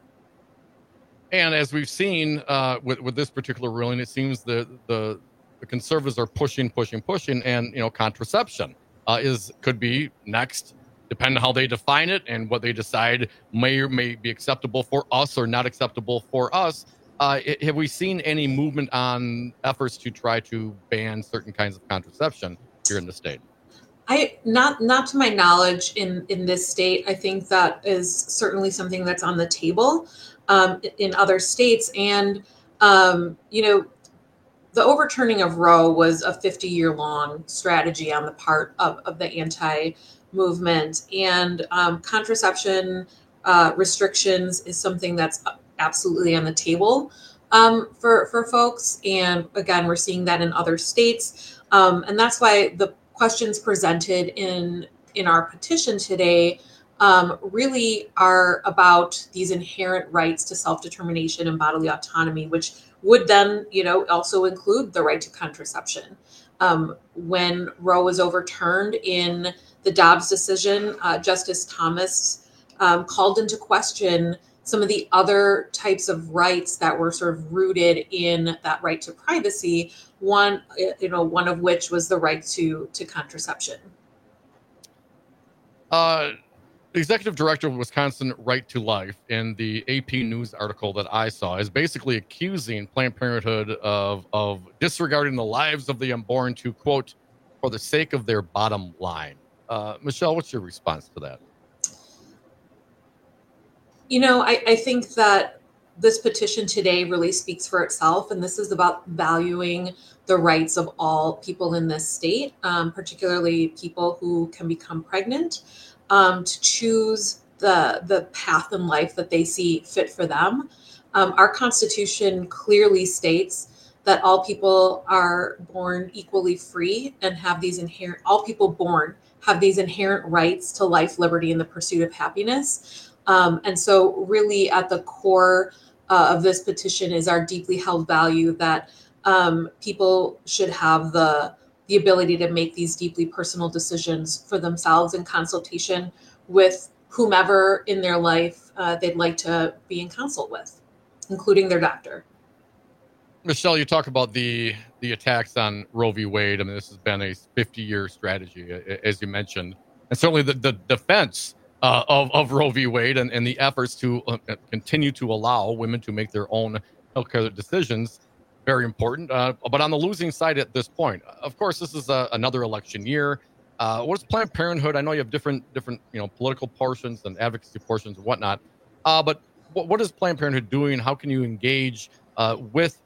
And as we've seen with this particular ruling, it seems the conservatives are pushing, and contraception could be next, depending on how they define it and what they decide may or may be acceptable for us or not acceptable for us. Have we seen any movement on efforts to try to ban certain kinds of contraception here in the state? Not to my knowledge in this state. I think that is certainly something that's on the table in other states. And, the overturning of Roe was a 50-year-long strategy on the part of the anti-movement. And contraception restrictions is something that's absolutely on the table for folks. And again, we're seeing that in other states. And that's why the questions presented in our petition today really are about these inherent rights to self-determination and bodily autonomy, which would then, also include the right to contraception. When Roe was overturned in the Dobbs decision, Justice Thomas called into question some of the other types of rights that were sort of rooted in that right to privacy. One of which was the right to contraception. The executive director of Wisconsin Right to Life, in the AP News article that I saw, is basically accusing Planned Parenthood of disregarding the lives of the unborn to, quote, for the sake of their bottom line. Michelle, what's your response to that? I think that this petition today really speaks for itself, and this is about valuing the rights of all people in this state, particularly people who can become pregnant, to choose the path in life that they see fit for them. Our Constitution clearly states that all people are born equally free and have these all people born have these inherent rights to life, liberty, and the pursuit of happiness. And so really at the core of this petition is our deeply held value that people should have the ability to make these deeply personal decisions for themselves in consultation with whomever in their life they'd like to be in consult with, including their doctor. Michelle, you talk about the attacks on Roe v. Wade. I mean, this has been a 50-year strategy, as you mentioned, and certainly the defense of Roe v. Wade and the efforts to continue to allow women to make their own healthcare decisions. Very important. But on the losing side at this point, of course, this is another election year. What is Planned Parenthood? I know you have different political portions and advocacy portions and whatnot. But what is Planned Parenthood doing? How can you engage with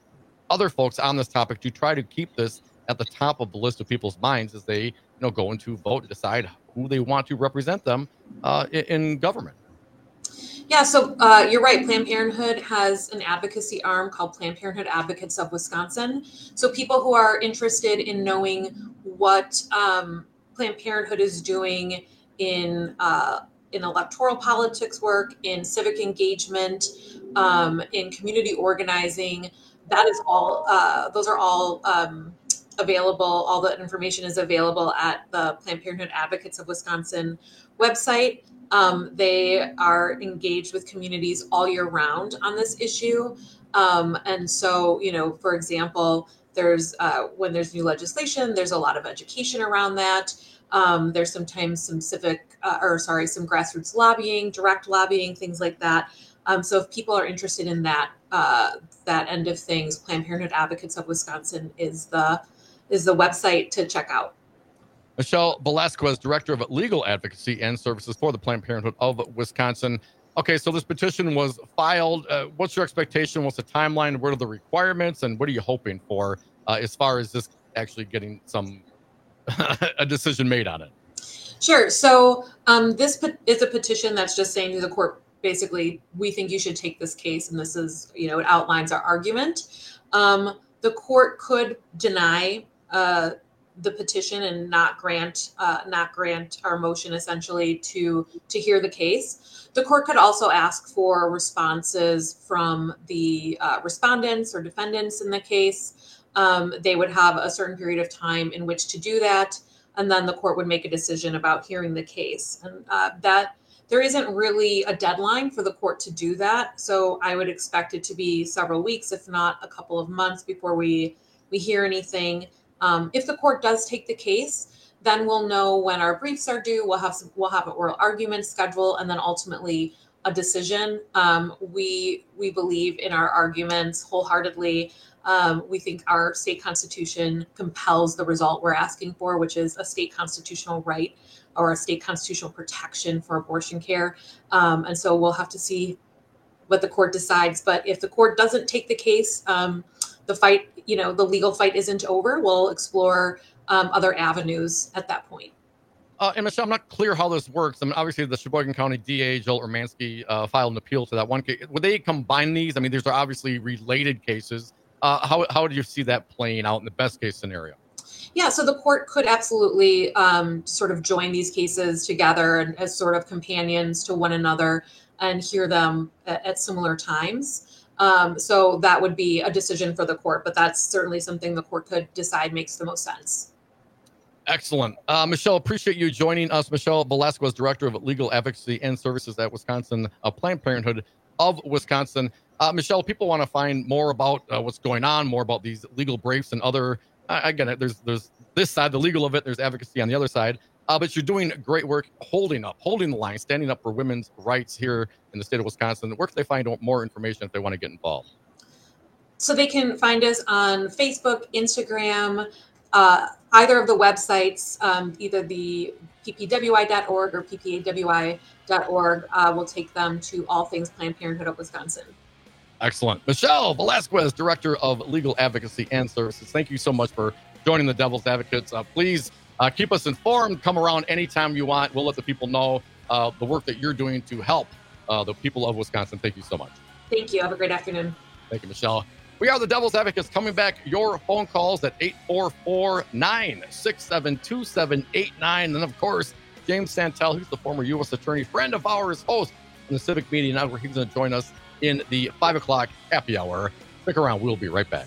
other folks on this topic to try to keep this at the top of the list of people's minds as they go into vote to decide who they want to represent them in government. Yeah, so you're right. Planned Parenthood has an advocacy arm called Planned Parenthood Advocates of Wisconsin. So people who are interested in knowing what Planned Parenthood is doing in electoral politics work, in civic engagement, in community organizing, that is all. Those are all available. All the information is available at the Planned Parenthood Advocates of Wisconsin website. They are engaged with communities all year round on this issue. And so, for example, there's when there's new legislation, there's a lot of education around that. There's sometimes some some grassroots lobbying, direct lobbying, things like that. So if people are interested in that end of things, Planned Parenthood Advocates of Wisconsin is the website to check out. Michelle Velasquez, Director of Legal Advocacy and Services for the Planned Parenthood of Wisconsin. Okay, so this petition was filed. What's your expectation? What's the timeline? What are the requirements? And what are you hoping for as far as this actually getting a decision made on it? Sure. So this is a petition that's just saying to the court, basically, we think you should take this case. And this is, it outlines our argument. The court could deny the petition and not grant our motion essentially to hear the case. The court could also ask for responses from the respondents or defendants in the case. They would have a certain period of time in which to do that, and then the court would make a decision about hearing the case. And that there isn't really a deadline for the court to do that, so I would expect it to be several weeks, if not a couple of months, before we hear anything. If the court does take the case, then we'll know when our briefs are due. We'll have an oral argument schedule, and then ultimately a decision. We believe in our arguments wholeheartedly. We think our state constitution compels the result we're asking for, which is a state constitutional right or a state constitutional protection for abortion care. And so we'll have to see what the court decides. But if the court doesn't take the case, the fight, the legal fight isn't over. We'll explore other avenues at that point. And Michelle, I'm not clear how this works. I mean, obviously, the Sheboygan County DA, Joel Urmanski, filed an appeal to that one case. Would they combine these? I mean, these are obviously related cases. How do you see that playing out in the best case scenario? Yeah, so the court could absolutely sort of join these cases together and as sort of companions to one another and hear them at similar times. So that would be a decision for the court, but that's certainly something the court could decide makes the most sense. Excellent. Michelle, appreciate you joining us. Michelle Velasquez, Director of Legal Advocacy and Services at Wisconsin Planned Parenthood of Wisconsin. Michelle, people want to find more about what's going on, more about these legal briefs and other, again, there's this side, the legal of it, there's advocacy on the other side. But you're doing great work holding the line, standing up for women's rights here in the state of Wisconsin. Where can they find more information if they want to get involved? So they can find us on Facebook, Instagram, either of the websites, either the ppwi.org or ppawi.org will take them to all things Planned Parenthood of Wisconsin. Excellent. Michelle Velasquez, Director of Legal Advocacy and Services. Thank you so much for joining the Devil's Advocates. Please keep us informed. Come around anytime you want. We'll let the people know the work that you're doing to help the people of Wisconsin. Thank you so much. Thank you. Have a great afternoon. Thank you, Michelle. We are the Devil's Advocates, coming back your phone calls at 844-967-2789. And of course, James Santel, who's the former U.S. attorney, friend of ours, host in the Civic Media Network. He's going to join us in the 5 o'clock happy hour. Stick around. We'll be right back.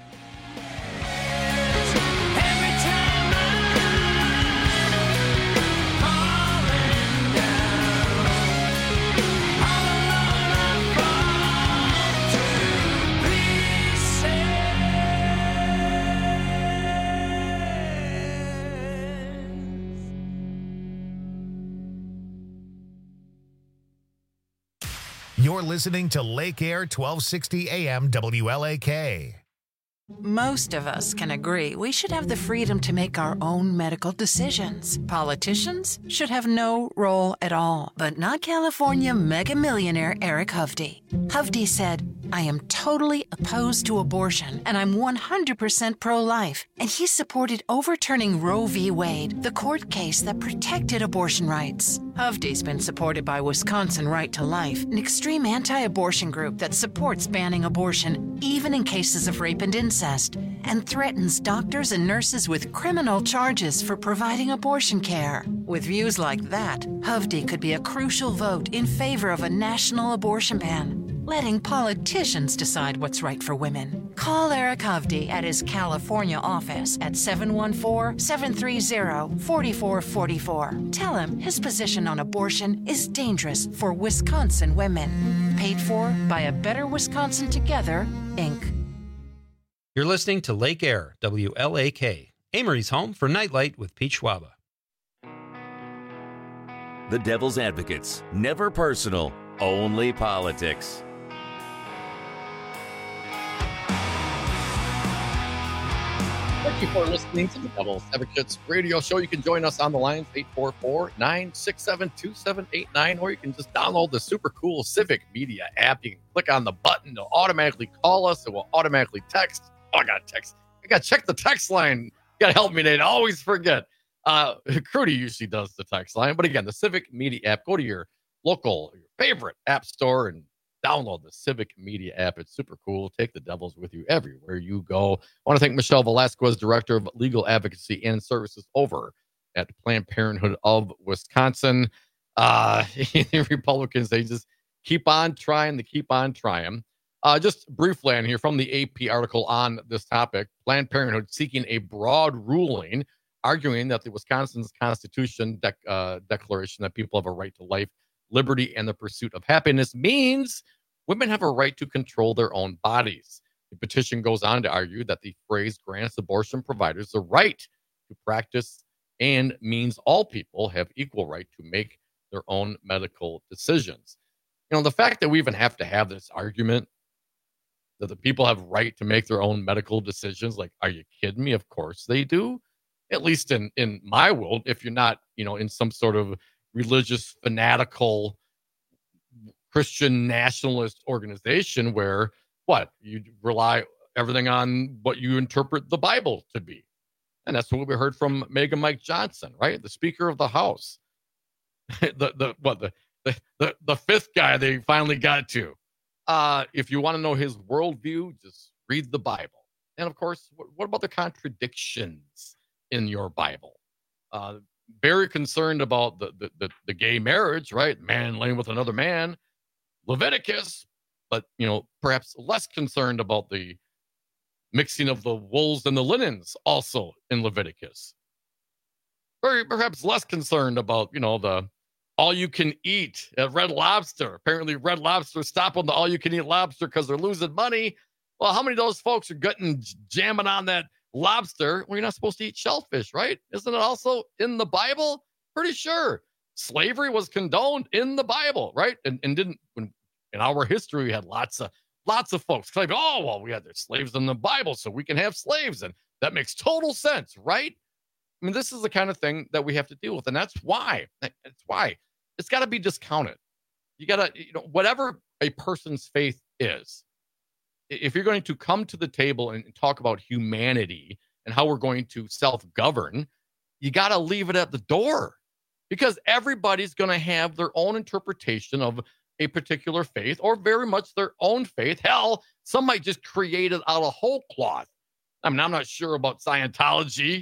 You're listening to Lake Air 1260 AM WLAK. Most of us can agree we should have the freedom to make our own medical decisions. Politicians should have no role at all, but not California mega millionaire Eric Hovde. Hovde said, I am totally opposed to abortion, and I'm 100% pro-life. And he supported overturning Roe v. Wade, the court case that protected abortion rights. Hovde's been supported by Wisconsin Right to Life, an extreme anti-abortion group that supports banning abortion, even in cases of rape and incest, and threatens doctors and nurses with criminal charges for providing abortion care. With views like that, Hovde could be a crucial vote in favor of a national abortion ban, letting politicians decide what's right for women. Call Eric Hovde at his California office at 714-730-4444. Tell him his position on abortion is dangerous for Wisconsin women. Paid for by A Better Wisconsin Together, Inc. You're listening to Lake Air, WLAK, Amory's home for Nightlight with Pete Schwaba. The Devil's Advocates. Never personal, only politics. Thank you for listening to the Devil's Advocates radio show. You can join us on the lines 844-967-2789, or you can just download the super cool Civic Media app. You can click on the button to automatically call us. It will automatically text. Oh, I got to text. I got to check the text line. You got to help me, Nate. I always forget. Crudy usually does the text line. But again, the Civic Media app, go to your local, your favorite app store and download the Civic Media app. It's super cool. Take the Devils with you everywhere you go. I want to thank Michelle Velasquez, Director of Legal Advocacy and Services over at Planned Parenthood of Wisconsin. The Republicans, they just keep on trying to keep on trying. Just briefly on here from the AP article on this topic, Planned Parenthood seeking a broad ruling, arguing that the Wisconsin's Constitution declaration that people have a right to life, liberty, and the pursuit of happiness means women have a right to control their own bodies. The petition goes on to argue that the phrase grants abortion providers the right to practice and means all people have equal right to make their own medical decisions. You know, the fact that we even have to have this argument that the people have right to make their own medical decisions, like, are you kidding me? Of course they do. At least in my world, if you're not, in some sort of religious, fanatical, Christian nationalist organization where you rely everything on what you interpret the Bible to be. And that's what we heard from Megan Mike Johnson, right? The Speaker of the House. the fifth guy they finally got to. If you want to know his worldview, just read the Bible. And of course, what about the contradictions in your Bible? Very concerned about the gay marriage, right? Man laying with another man, Leviticus, but perhaps less concerned about the mixing of the wools and the linens, also in Leviticus. Very perhaps less concerned about the all you can eat at Red Lobster. Apparently, Red Lobster stopping the all you can eat lobster because they're losing money. Well, how many of those folks are jamming on that lobster? Well, you're not supposed to eat shellfish, right? Isn't it also in the Bible? Pretty sure slavery was condoned in the Bible, right? And didn't, when in our history we had lots of folks claiming, oh well, we had their slaves in the Bible, so we can have slaves, and that makes total sense, right? I mean, this is the kind of thing that we have to deal with, and that's why it's got to be discounted. You got to, whatever a person's faith is, if you're going to come to the table and talk about humanity and how we're going to self-govern, you got to leave it at the door, because everybody's going to have their own interpretation of a particular faith, or very much their own faith. Hell, some might just create it out of whole cloth. I mean, I'm not sure about Scientology,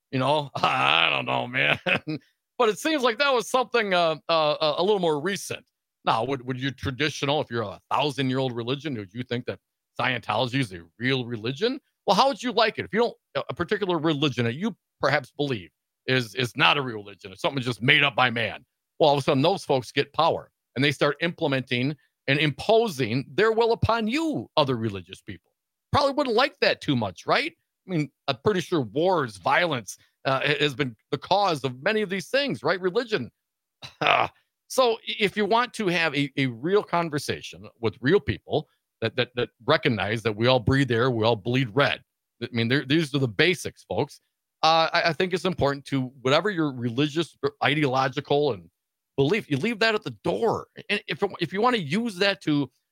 I don't know, man. But it seems like that was something a little more recent. Now, would you traditional, if you're a 1,000-year-old religion, would you think that Scientology is a real religion? Well, how would you like it if you don't, a particular religion that you perhaps believe is not a real religion, it's something just made up by man? Well, all of a sudden those folks get power and they start implementing and imposing their will upon you, other religious people. Probably wouldn't like that too much, right? I mean, I'm pretty sure wars, violence has been the cause of many of these things, right? Religion. So if you want to have a real conversation with real people that recognize that we all breathe air, we all bleed red. I mean, these are the basics, folks. I think it's important to, whatever your religious, ideological, and belief, you leave that at the door. And if you want to use that to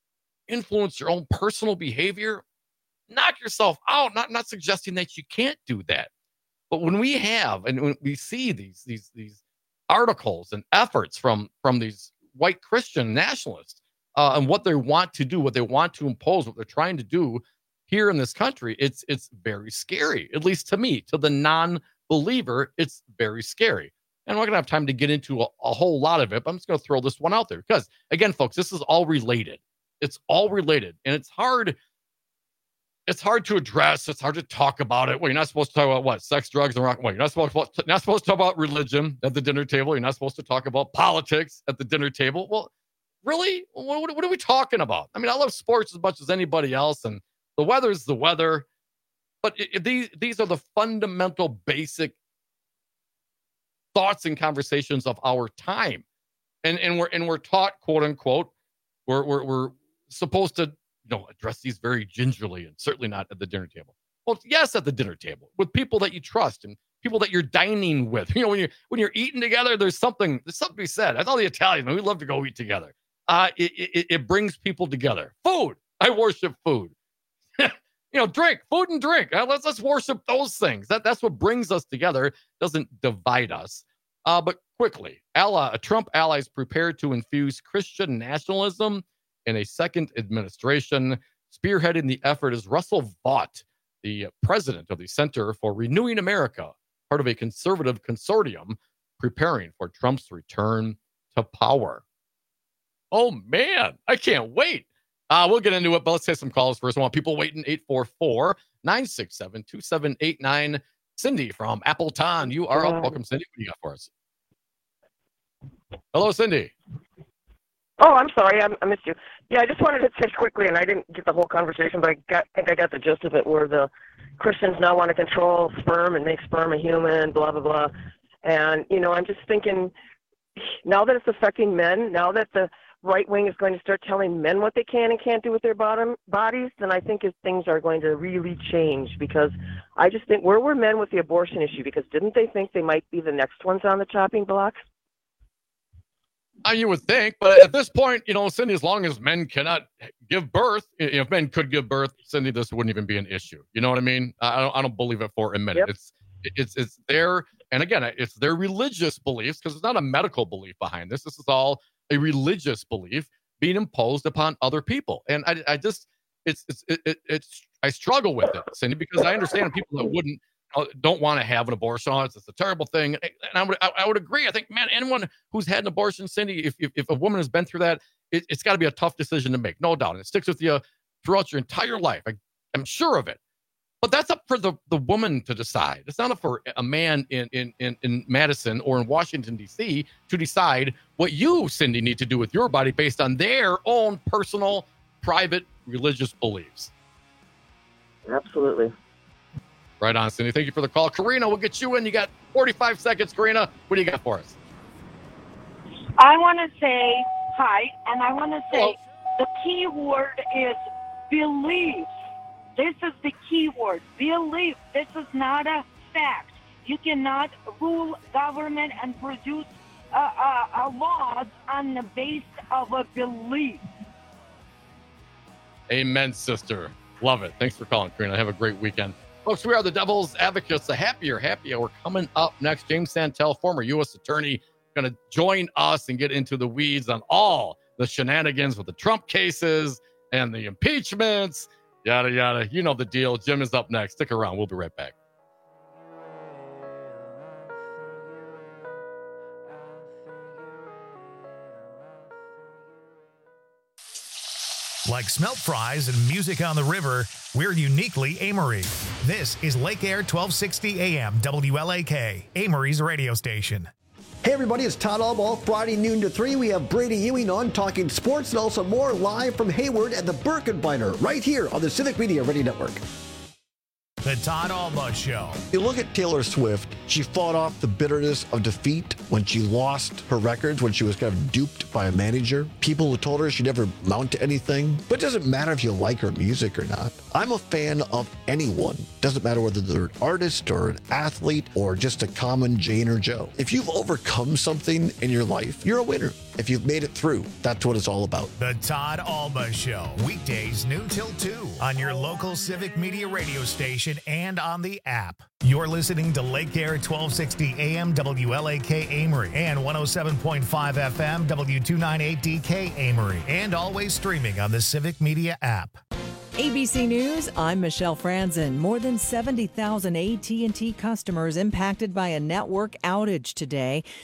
influence your own personal behavior, knock yourself out. Not suggesting that you can't do that. But when we have, and when we see these articles and efforts from these white Christian nationalists and what they want to do, what they want to impose, what they're trying to do here in this country, it's very scary, at least to me, to the non-believer, it's very scary. And I'm not going to have time to get into a whole lot of it, but I'm just going to throw this one out there because, again, folks, this is all related. It's all related, and it's hard to address. It's hard to talk about it. Well, you're not supposed to talk about what? Sex, drugs, and rock. Well, you're not supposed to talk about religion at the dinner table. You're not supposed to talk about politics at the dinner table. Well, really? What are we talking about? I mean, I love sports as much as anybody else, and the weather's the weather. But these are the fundamental, basic thoughts and conversations of our time, and we're taught, quote unquote, we're supposed to address these very gingerly, and certainly not at the dinner table. Well, yes, at the dinner table with people that you trust and people that you're dining with. When you're eating together, there's something to be said. I know the Italians, we love to go eat together. It brings people together. Food, I worship food. Drink, food and drink. Let's worship those things. That's what brings us together. Doesn't divide us. But quickly, Trump allies prepared to infuse Christian nationalism in a second administration. Spearheading the effort is Russell Vought, the president of the Center for Renewing America, part of a conservative consortium preparing for Trump's return to power. Oh, man, I can't wait. We'll get into it, but let's take some calls first. I want people waiting. 844-967-2789. Cindy from Appleton, you are up. Welcome, Cindy. What do you got for us? Hello, Cindy. Oh, I'm sorry. I missed you. Yeah, I just wanted to touch quickly, and I didn't get the whole conversation, but I think I got the gist of it, where the Christians now want to control sperm and make sperm a human, blah, blah, blah. And, I'm just thinking, now that it's affecting men, now that the right wing is going to start telling men what they can and can't do with their bodies, then I think things are going to really change, because I just think, where were men with the abortion issue? Because didn't they think they might be the next ones on the chopping block? You would think, but at this point, Cindy, as long as men cannot give birth, if men could give birth, Cindy, this wouldn't even be an issue. You know what I mean? I don't believe it for a minute. Yep. It's their, and again, it's their religious beliefs, because it's not a medical belief behind this. This is all a religious belief being imposed upon other people, and I struggle with it, Cindy, because I understand people that don't want to have an abortion. It's a terrible thing, and I would agree. I think, man, anyone who's had an abortion, Cindy, if a woman has been through that, it's got to be a tough decision to make, no doubt, and it sticks with you throughout your entire life. I'm sure of it. But that's up for the woman to decide. It's not up for a man in Madison or in Washington, D.C. to decide what you, Cindy, need to do with your body based on their own personal, private, religious beliefs. Absolutely. Right on, Cindy. Thank you for the call. Karina, we'll get you in. You got 45 seconds, Karina. What do you got for us? I want to say hi, and I want to say the key word is belief. This is the key word, belief. This is not a fact. You cannot rule government and produce laws on the basis of a belief. Amen, sister. Love it. Thanks for calling, Karina. Have a great weekend. Folks, we are the Devil's Advocates, the Happy Hour coming up next. James Santel, former U.S. attorney, going to join us and get into the weeds on all the shenanigans with the Trump cases and the impeachments, yada, yada. You know the deal. Jim is up next. Stick around. We'll be right back. Like smelt fries and music on the river, we're uniquely Amory. This is Lake Air 1260 AM WLAK, Amory's radio station. Hey everybody, it's Todd Allball. Friday noon to 3, we have Brady Ewing on talking sports and also more live from Hayward at the Birkenbeiner right here on the Civic Media Radio Network. The Todd Alba Show. You look at Taylor Swift, she fought off the bitterness of defeat when she lost her records, when she was kind of duped by a manager. People who told her she'd never amount to anything. But it doesn't matter if you like her music or not. I'm a fan of anyone. Doesn't matter whether they're an artist or an athlete or just a common Jane or Joe. If you've overcome something in your life, you're a winner. If you've made it through, that's what it's all about. The Todd Alba Show. Weekdays noon till 2 on your local Civic Media radio station and on the app. You're listening to Lake Air 1260 AM WLAK Amory and 107.5 FM W298DK Amory, and always streaming on the Civic Media app. ABC News, I'm Michelle Franzen. More than 70,000 AT&T customers impacted by a network outage today.